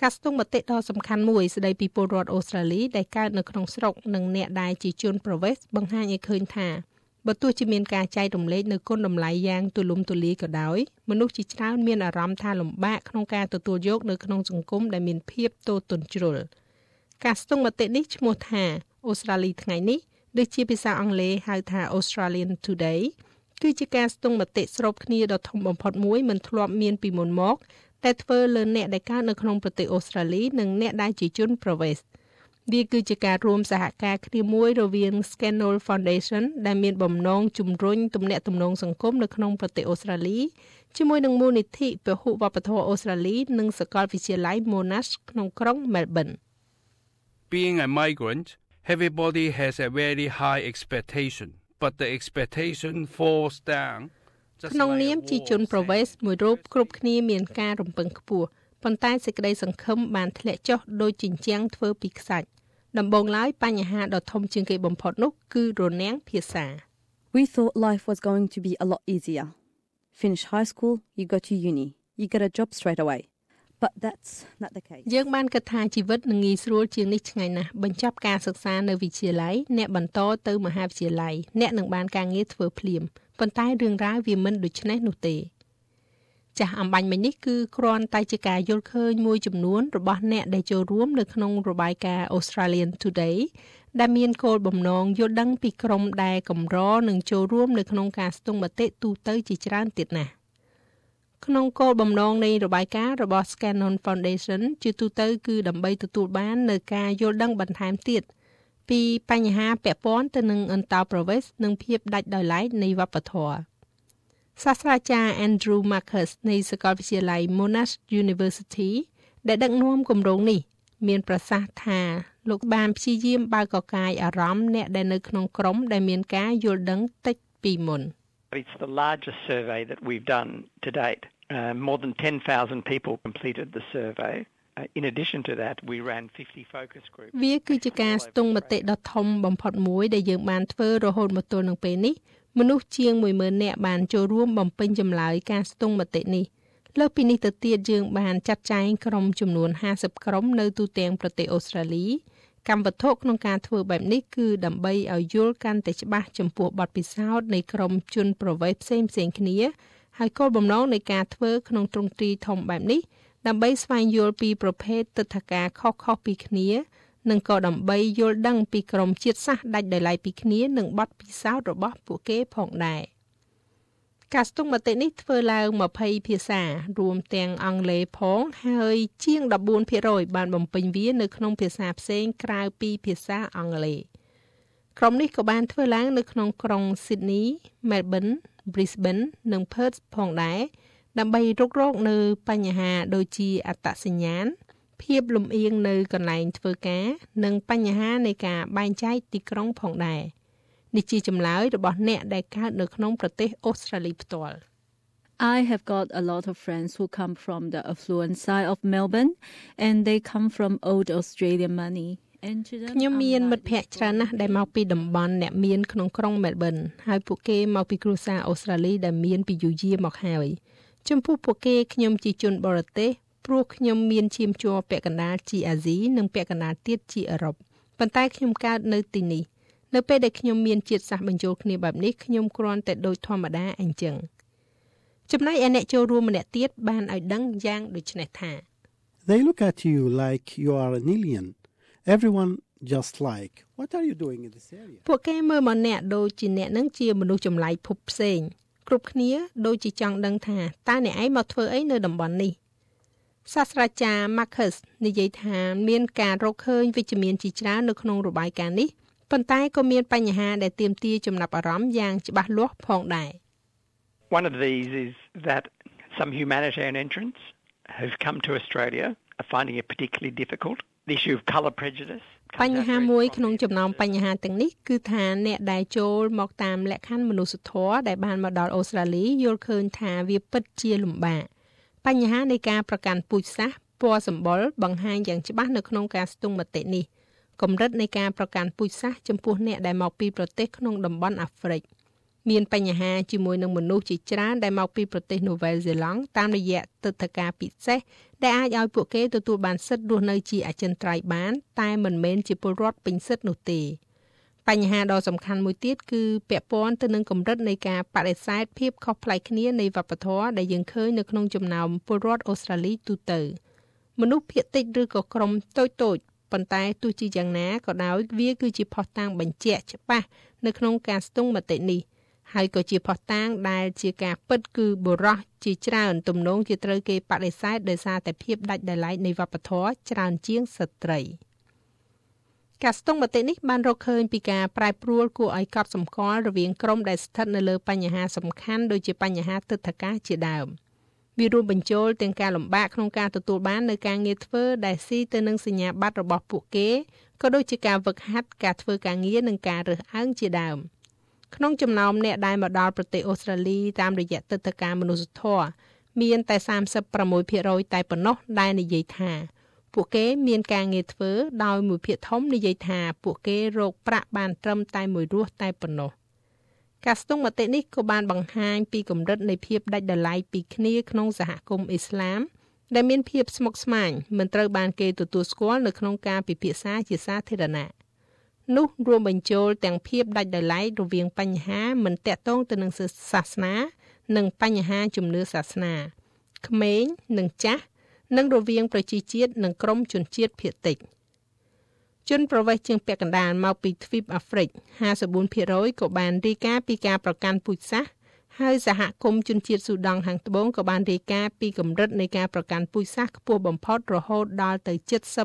ការស្ទង់មតិដ៏សំខាន់មួយស្ដីពីពលរដ្ឋអូស្ត្រាលីដែលកើតនៅក្នុងស្រុកនិងអ្នកដែលជាជនប្រវេសបង្ហាញឲ្យឃើញថាបើទោះជាមានការចែករំលែកនៅគុណតម្លៃយ៉ាងទូលំទូលាយក៏ដោយមនុស្សជាច្រើនមានអារម្មណ៍ថាលំបាកក្នុងការទទួលយកនៅក្នុងសង្គមដែលមានភាពទោទណ្ឌជ្រុលការស្ទង់មតិនេះឈ្មោះថាអូស្ត្រាលីថ្ងៃនេះដូចជាភាសាអង់គ្លេសហៅថា Australian Today គឺជាការស្ទង់មតិស្របគ្នាដ៏ធំបំផុតមួយមិនធ្លាប់មានពីមុនមកតែធ្វើលើអ្នកដែលកើតនៅក្នុងប្រទេសអូស្ត្រាលីនិងអ្នកដែលជាជនប្រវេសវាគឺជាការរួមសហការគ្នាមួយរវាង Scannell Foundation ដែលមានបំណងជំរុញទំនាក់ទំនងសង្គមនៅក្នុងប្រទេសអូស្ត្រាលីជាមួយនឹងមូលនិធិពហុវប្បធម៌អូស្ត្រាលីនិងសាកលវិទ្យាល័យ Monash ក្នុងក្រុង Melbourne. Being a migrant, everybody has a very high expectation, but the expectation falls down. ក្នុងនាមជាជនប្រវេសមួយរូបគ្រប់គ្នាមានការរំពឹងខ្ពស់ប៉ុន្តែសេចក្តីសង្ឃឹមបានធ្លាក់ចុះដោយជញ្ជាំងធ្វើពីខ្សាច់ដំបូងឡើយបញ្ហាដ៏ធំជាងគេបំផុតនោះគឺរនាំងភាសា We thought life was going to be a lot easier. Finish high school, you go to uni. You get a job straight away. But that's not the case. យើងបានគិតថាជីវិតនឹងងាយស្រួលជាងនេះឆ្ងាយណាស់បញ្ចប់ការសិក្សានៅវិទ្យាល័យអ្នកបន្តទៅមហាវិទ្យាល័យអ្នកនឹងបានការងារធ្វើភ្លាមប៉ុន្តែរឿងរ៉ាវវាមិនដូច្នេះនោះទេចាស់អំបញ្ញមិញនេះគឺគ្រាន់តែជាការយល់ឃើញមួយចំនួនរបស់អ្នកដែលចូលរួមនៅក្នុងរបាយការណ៍ Australian Today ដែលមានគោលបំណងយល់ដឹងពីក្រុមដែលកម្រនឹងចូលរួមនៅក្នុងការស្ទង់មតិទូទៅជាច្រើនទៀតណាស់ក្នុងគោលបំណងនៃរបាយការណ៍របស់ Scannell Foundation ជាទូទៅគឺដើម្បីទទួលបាននូវការយល់ដឹងបន្ថែមទៀតពីបញ្ហាពាក់ព័ន្ធទៅនឹងអន្តោប្រវេសន៍និងភាពដាច់ដោយឡែកនៃវប្បធម៌សាស្ត្រាចារ្យ Andrew Marcus នៃសាកលវិទ្យាល័យ Monash University ដែលដឹកនាំគម្រោងនេះមានប្រសាសន៍ថាលោកបានព្យាយាមបើកកកាយអារម្មណ៍អ្នកដែលនៅក្នុងក្រុមដែលមានការយល់ដឹងតិចពីមុន It's the largest survey that we've done to date. More than 10,000 people completed the survey. In addition to that, we ran 50 focus groups. វាគឺជាការស្ទង់មតិដ៏ធំបំផុតមួយដែលយើងបានធ្វើរហូតមកទល់នឹងពេលនេះមនុស្សជាង 10,000 នាក់បានចូលរួមបំពេញចម្លើយការស្ទង់មតិនេះលើសពីនេះទៅទៀតយើងបានចាត់ចែងក្រុមចំនួន50ក្រុមនៅទូទាំងប្រទេសអូស្ត្រាលីកម្មវត្ថុក្នុងការធ្វើបែបនេះគឺដើម្បីឲ្យយល់កាន់តែច្បាស់ចំពោះបទពិសោធន៍នៃក្រុមជនប្រវេសន៍ផ្សេងៗគ្នាហើយគោលបំណងនៃការធ្វើក្នុងទ្រង់ទ្រាយធំបែបនេះដើម្បីស្វែងយល់ពីប្រភេទទិដ្ឋាការខុសៗពីគ្នានិងក៏ដើម្បីយល់ដឹងពីក្រុមជាតិសាសន៍ដាច់ដោយឡែកពីគ្នានិងបទពិសោធន៍របស់ពួកគេផងដែរការស្ទង់មតិនេះធ្វើឡើង20ភាសារួមទាំងអង់គ្លេសផងហើយជាង 14% បានបំពេញវានៅក្នុងភាសាផ្សេងក្រៅពីភាសាអង់គ្លេសក្រុមនេះក៏បានធ្វើឡើងនៅក្នុងក្រុង Sydney, Melbourne, Brisbane និង Perth ផងដែរដើម្បីរុករកនៅបញ្ហាដូចជាអត្តសញ្ញាណភាពលំអៀងនៅកន្លែងធ្វើការនិងបញ្ហានៃការបែងចែកទីក្រុងផងដែរនេះជាចម្លើយរបស់អ្នកដែលកើតនៅក្នុងប្រទេសអូស្ត្រាលីផ្ទាល់ I have got a lot of friends who come from the affluent side of Melbourne and they come from old Australian money. ខ្ញុំមានមិត្តភ័ក្តិច្រើនណាស់ដែលមកពីតំបន់អ្នកមានក្នុងក្រុង Melbourne ហើយពួកគេមកពីគ្រួសារអូស្ត្រាលីដែលមានពីយូរយារមកហើយចំពោះពួកគេខ្ញុំជាជនបរទេសព្រោះខ្ញុំមានឈាមជ័រពាក់កណ្ដាលជាអាស៊ីនិងពាក់កណ្ដាលទៀតជាអឺរ៉ុបប៉ុន្តែខ្ញុំកើតនៅទីនេះនៅពេលដែលខ្ញុំមានជាតិសាសន៍បញ្ចូលគ្នាបែបនេះខ្ញុំគ្រាន់តែដូចធម្មតាអញ្ចឹងចំណែកឯអ្នកចូលរួមម្នាក់ទៀតបានឲ្យដឹងយ៉ាងដូចនេះថា They look at you like you are an alien. Everyone just like, what are you doing in this area? ពួកគេមើលមកអ្នកដូចជាអ្នកនឹងជាមនុស្សចម្លែកភពផ្សេងគ្រប់គ្នាដូចជាចង់ដឹងថាតើអ្នកឯងមកធ្វើអីនៅតំបន់នេះសាស្ត្រាចារ្យ Marcus និយាយថាមានការរកឃើញវិជ្ជមានជាច្រើននៅក្នុងរបាយការណ៍នេះប៉ុន្តែក៏មានបញ្ហាដែលទាមទារចំណាប់អារម្មណ៍យ៉ាងច្បាស់លាស់ផងដែរ One of these is that some humanitarian entrants who've come to Australia are finding it particularly difficult. The issue of colour prejudice. បញ្ហាមួយក្នុងចំណោមបញ្ហាទាំងនេះគឺថាអ្នកដែលចូលមកតាមលក្ខខណ្ឌមនុស្សធម៌ដែលបានមកដល់អូស្ត្រាលីយល់ឃើញថាវាពិតជាលំបាកបញ្ហានៃការប្រកាន់ពូជសាសន៍ពណ៌សម្បុរបង្ហាញយ៉ាងច្បាស់នៅក្នុងការស្ទង់មតិនេះកម្រិតនៃការប្រកាន់ពូជសាសន៍ចំពោះអ្នកដែលមកពីប្រទេសក្នុងតំបន់អាហ្វ្រិកមានបញ្ហាជាមួយនឹងមនុស្សជាច្រើនដែលមកពីប្រទេសនូវែលសេឡង់តាមរយៈទិដ្ឋាការពិសេសដែលអាចឲ្យពួកគេទទួលបានសិទ្ធិរស់នៅជាអចិន្ត្រៃយ៍បានតែមិនមែនជាពលរដ្ឋពេញសិទ្ធិនោះទេបញ្ហាដ៏សំខាន់មួយទៀតគឺពាក់ព័ន្ធទៅនឹងកម្រិតនៃការបដិសេធភាពខុសប្លែកគ្នានៃវប្បធម៌ដែលយើងឃើញនៅក្នុងចំណោមពលរដ្ឋអូស្ត្រាលីទូទៅមនុស្សភាគតិចឬក៏ក្រុមតូចៗប៉ុន្តែទោះជាយ៉ាងណាក៏ដោយវាគឺជាភស្តុតាងបញ្ជាក់ច្បាស់នៅក្នុងការស្ទង់មតិនេះហើយក៏ជាភស្តុតាងដែលជាការពិតគឺបុរសជាច្រើនទំនងជាត្រូវគេបដិសេធដោយសារតែភាពដាច់ដោយឡែកនៃវប្បធម៌ច្រើនជាងស្ត្រីការស្ទង់មតិនេះបានរកឃើញពីការប្រែប្រួលគួរឲ្យកត់សម្គាល់រវាងក្រុមដែលស្ថិតនៅលើបញ្ហាសំខាន់ដូចជាបញ្ហាទិដ្ឋាការជាដើមវារួមបញ្ចូលទាំងការលំបាកក្នុងការទទួលបាននៅការងារធ្វើដែលស៊ីទៅនឹងសញ្ញាបត្ររបស់ពួកគេក៏ដូចជាការវឹកហាត់ការធ្វើការងារនិងការរើសអើងជាដើមក្នុងចំណោមអ្នកដែលមកដល់ប្រទេសអូស្ត្រាលីតាមរយៈទិដ្ឋាការមនុស្សធម៌មានតែ 36% តែប៉ុណ្ណោះដែលនិយាយថាពួកគេមានការងារធ្វើដោយមួយភាគធំនិយាយថាពួកគេរកប្រាក់បានត្រឹមតែមួយរស់តែប៉ុណ្ណោះការស្ទង់មតិនេះក៏បានបង្ហាញពីកម្រិតនៃភាពដាច់ដោយឡែកពីគ្នាក្នុងសហគមន៍អ៊ីស្លាមដែលមានភាពស្មុគស្មាញមិនត្រូវបានគេទទួលស្គាល់នៅក្នុងការពិភាក្សាជាសាធារណៈនោះរួមបញ្ចូលទាំងភាពដាច់ដោយឡែករវាងបញ្ហាមិនតាក់ទងទៅនឹងសាសនានិងបញ្ហាជំនឿសាសនាក្មេងនិងចាស់និងរវាងប្រជាជាតិនិងក្រុមជនជាតិភាគតិចជនប្រវេសន៍ជើងពាក់កណ្ដាលមកពីទ្វីបអាហ្វ្រិក 54% ក៏បានរាយការណ៍ពីការប្រកាន់ពូជសាសន៍ហើយសហគមន៍ជនជាតិស៊ូដង់ខាងត្បូងក៏បានរាយការណ៍ពីកម្រិតនៃការប្រកាន់ពូជសាសន៍ខ្ពស់បំផុតរហូតដល់ទៅ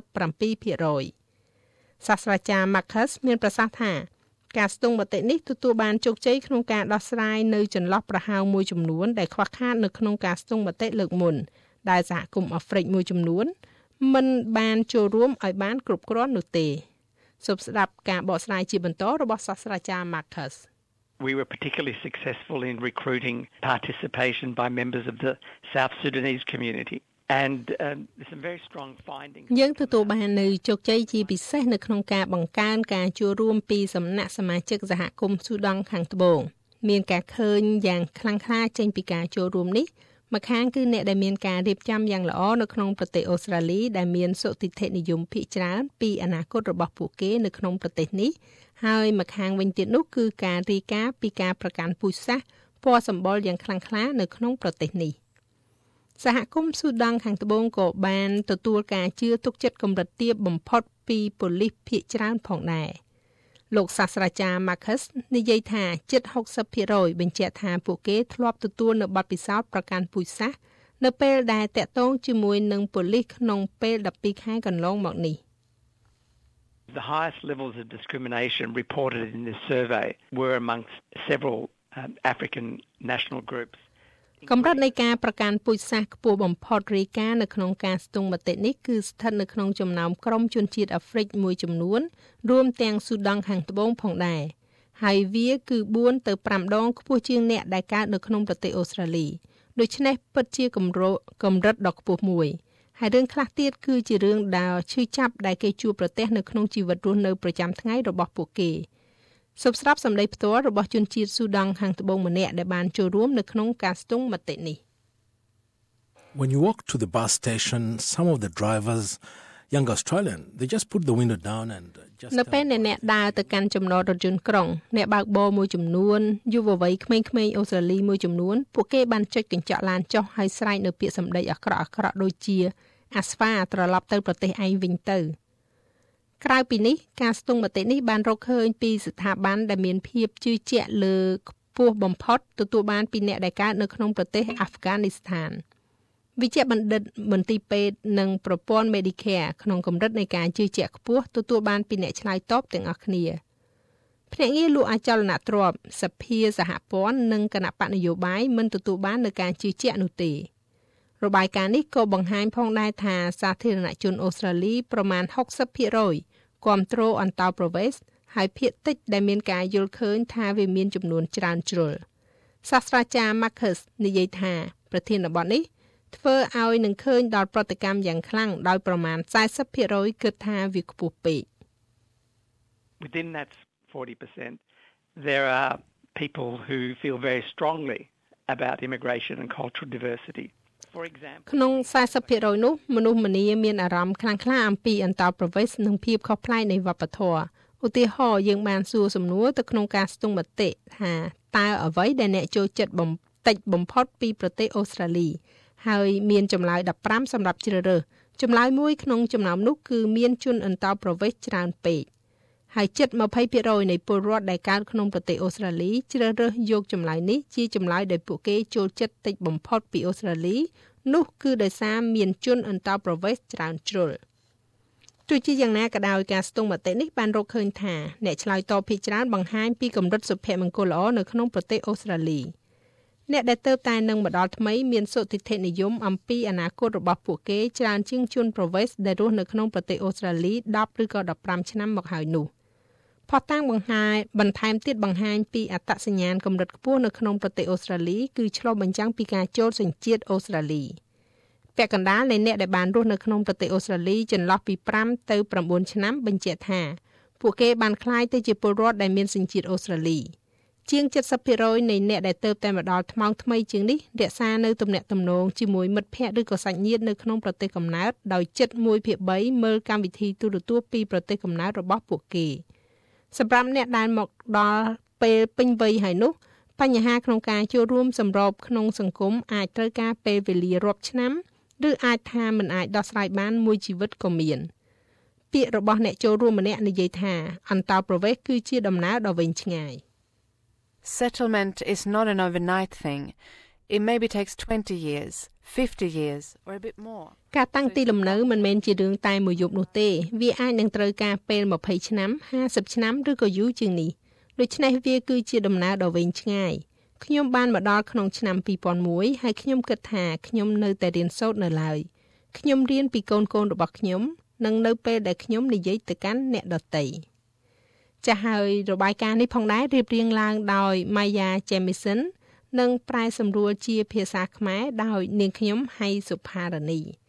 77% សាស្ត្រាចារ្យ Marcus មានប្រសាសន៍ថាការស្ទង់មតិនេះទទួលបានជោគជ័យក្នុងការដោះស្រាយនៅចន្លោះប្រហោងមួយចំនួនដែលខ្វះខាតនៅក្នុងការស្ទង់មតិលើកមុនដែលសហគមន៍អាហ្វ្រិកមួយចំនួនមិនបានចូលរួមឲ្យបានគ្រប់គ្រាន់នោះទេសូមស្ដាប់ការបកស្រាយជាបន្តរបស់សាស្ត្រាចារ្យ Marcus We were particularly successful in recruiting participation by members of the South Sudanese community and some very strong findings យើងទទួលបាននៅជោគជ័យជាពិសេសនៅក្នុងការបង្កើនការចូលរួមពីសំណាក់សមាជិកសហគមន៍ស៊ូដង់ខាងត្បូងមានការឃើញយ៉ាងខ្លាំងក្លាចេញពីការចូលរួមនេះម្ខាងគឺអ្នកដែលមានការរៀបចំយ៉ាងល្អនៅក្នុងប្រទេសអូស្ត្រាលីដែលមានសុទិដ្ឋិនិយមភាគច្រើនពីអនាគតរបស់ពួកគេនៅក្នុងប្រទេសនេះហើយម្ខាងវិញទៀតនោះគឺការរាយការណ៍ពីការប្រកាន់ពូជសាសន៍ពណ៌សម្បុរយ៉ាងខ្លាំងក្លានៅក្នុងប្រទេសនេះសហគមន៍ស៊ូដង់ខាងត្បូងក៏បានទទួលការជឿទុកចិត្តកម្រិតទាបបំផុតពីប៉ូលីសភាគច្រើនផងដែរលោកសាស្ត្រាចារ្យ Marcus និយាយថាជិត 60% បញ្ជាក់ថាពួកគេធ្លាប់ទទួលនៅបទពិសោធន៍ប្រកាន់ពូជសាសន៍នៅពេលដែលតាក់ទងជាមួយនឹងប៉ូលីសក្នុងពេល12ខែកន្លងមកនេះ The highest levels of discrimination reported in this survey were amongst several African national groups កម្រិតនៃការប្រកាន់ពូជសាសន៍ខ្ពស់បំផុតរាយការណ៍នៅក្នុងការស្ទង់មតិនេះគឺស្ថិតនៅក្នុងចំណោមក្រុមជនជាតិអាហ្វ្រិកមួយចំនួនរួមទាំងស៊ូដង់ខាងត្បូងផងដែរហើយវាគឺ4ទៅ5ដងខ្ពស់ជាងអ្នកដែលកើតនៅក្នុងប្រទេសអូស្ត្រាលីដូច្នេះពិតជាកម្រិតដ៏ខ្ពស់មួយហើយរឿងខ្លះទៀតគឺជារឿងដែលឈឺចាប់ដែលគេជួបប្រទះនៅក្នុងជីវិតរស់នៅប្រចាំថ្ងៃរបស់ពួកគេសូមស្ដាប់សម្ដីផ្ទាល់របស់ជនជាតិស៊ូដង់ខាងត្បូងម្នាក់ដែលបានចូលរួមនៅក្នុងការស្ទង់មតិនេះ When you walk to the bus station, some of the drivers, young Australian, they just put the window down and just នៅពេលអ្នកដើរទៅកាន់ចំណតរថយន្តក្រុងអ្នកបើកបរមួយចំនួនយុវវ័យក្មេងៗអូស្ត្រាលីមួយចំនួនពួកគេបានចុចកញ្ចក់ឡានចុះហើយស្រែកនៅពាក្យសម្ដីអាក្រក់ៗដូចជាអាស្វាត្រឡប់ទៅប្រទេសឯងវិញទៅក្រៅពីនេះការស្ទង់មតិនេះបានរកឃើញពីស្ថាប័នដែលមានភាពជឿជាក់លើខ្ពស់បំផុតទទួលបានពីអ្នកដែលកើតនៅក្នុងប្រទេសអាហ្វហ្គានីស្ថានវិជ្ជបណ្ឌិតមន្ទីរពេទ្យនិងប្រព័ន្ធ Medicare ក្នុងកម្រិតនៃការជឿជាក់ខ្ពស់ទទួលបានពីអ្នកឆ្លើយតបទាំងអស់គ្នាភ្នាក់ងារលក់អចលនទ្រព្យសភាសហព័ន្ធនិងគណៈបកនយោបាយមិនទទួលបាននូវការជឿជាក់នោះទេរបាយការណ៍នេះក៏បង្ហាញផងដែរថាសាធារណជនអូស្ត្រាលីប្រមាណ 60% គាំទ្រអន្តោប្រវេសន៍ហើយភាគតិចដែលមានការយល់ឃើញថាវាមានចំនួនច្រើនជ្រុលសាស្ត្រាចារ្យ Marcus និយាយថាប្រធានបទនេះធ្វើឲ្យនឹងឃើញដល់ប្រតិកម្មយ៉ាងខ្លាំងដោយប្រមាណ 40% គិតថាវាខ្ពស់ពេក Within that 40%, there are people who feel very strongly about immigration and cultural diversity. For example, ក្នុង 40% នោះមនុស្សម្នាមានអារម្មណ៍ខ្លាំងក្លាអំពីអន្តោប្រវេសន៍និងភាពខុសប្លែកនៃវប្បធម៌ឧទាហរណ៍យើងបានសួរសំណួរទៅក្នុងការស្ទង់មតិថាតើអ្វីដែលអ្នកចូលចិត្តបន្តិចបំផុតពីប្រទេសអូស្ត្រាលីហើយមានចម្លើយ15សម្រាប់ជ្រើសរើសចម្លើយមួយក្នុងចំណោមនោះគឺមានជនអន្តោប្រវេសន៍ច្រើនពេកហើយជិត 20% នៃពលរដ្ឋដែលកើតក្នុងប្រទេសអូស្ត្រាលីជ្រើសរើសយកចម្លើយនេះជាចម្លើយដែលពួកគេចូលចិត្តតិចបំផុតពីអូស្ត្រាលីនោះគឺដោយសារមានជនអន្តោប្រវេសន៍ច្រើនជ្រុលទោះជាយ៉ាងណាក៏ដោយការស្ទង់មតិនេះបានរកឃើញថាអ្នកឆ្លើយតបភាគច្រើនបង្ហាញពីកម្រិតសុភមង្គលល្អនៅក្នុងប្រទេសអូស្ត្រាលីអ្នកដែលទៅតែនឹងមកដល់ថ្មីមានសុទិដ្ឋិនិយមអំពីអនាគតរបស់ពួកគេច្រើនជាងជនប្រវេសន៍ដែលរស់នៅក្នុងប្រទេសអូស្ត្រាលី10ឬក៏15ឆ្នាំមកហើយនោះផុសតាំងបន្ថែមទៀតបង្ហាញពីអត្តសញ្ញាណកម្រិតខ្ពស់នៅក្នុងប្រទេសអូស្ត្រាលីគឺឆ្លុះបញ្ចាំងពីការចូលសញ្ជាតិអូស្ត្រាលីពាក់កណ្ដាលនៃអ្នកដែលបានរស់នៅក្នុងប្រទេសអូស្ត្រាលីចន្លោះពី5ទៅ9ឆ្នាំបញ្ជាក់ថាពួកគេបានក្លាយទៅជាពលរដ្ឋដែលមានសញ្ជាតិអូស្ត្រាលីជាង 70% នៃអ្នកដែលទៅតែមកដល់ថ្មងថ្មីជាងនេះរក្សានៅទំនាក់ទំនងជាមួយមិត្តភ័ក្តិឬក៏សាច់ញាតិនៅក្នុងប្រទេសកំណើតដោយជិត 1/3 មើលកម្មវិធីទូរទស្សន៍ពីប្រទេសកំណើតរបស់ពួកគេសម្រាប់អ្នកដែលមកដល់ពេលពេញវ័យហើយនោះបញ្ហាក្នុងការចូលរួមសម្របក្នុងសង្គមអាចត្រូវការពេលវេលារាប់ឆ្នាំឬអាចថាមិនអាចដោះស្រាយបានមួយជីវិតក៏មានពាក្យរបស់អ្នកចូលរួមម្នាក់និយាយថាអន្តោប្រវេសន៍គឺជាដំណើរដ៏វែងឆ្ងាយ Settlement is not an overnight thing. It maybe takes 20 years, 50 years or a bit more. ការតាំងទីលំនៅមិនមែនជារឿងតែមួយយប់នោះទេវាអាចនឹងត្រូវការពេល20ឆ្នាំ50ឆ្នាំឬក៏យូរជាងនេះដូច្នេះវាគឺជាដំណើរដ៏វែងឆ្ងាយខ្ញុំបានមកដល់ក្នុងឆ្នាំ2001ហើយខ្ញុំគិតថាខ្ញុំនៅតែរៀនសូត្រនៅឡើយខ្ញុំរៀនពីកូនៗរបស់ខ្ញុំនិងនៅពេលដែលខ្ញុំនិយាយទៅកាន់អ្នកដទៃចាស់ហើយរបាយការណ៍នេះផងដែររៀបរៀងឡើងដោយ Maya Jamieson និងប្រែសម្រួលជាភាសាខ្មែរដោយនាងខ្ញុំហៃសុផារនី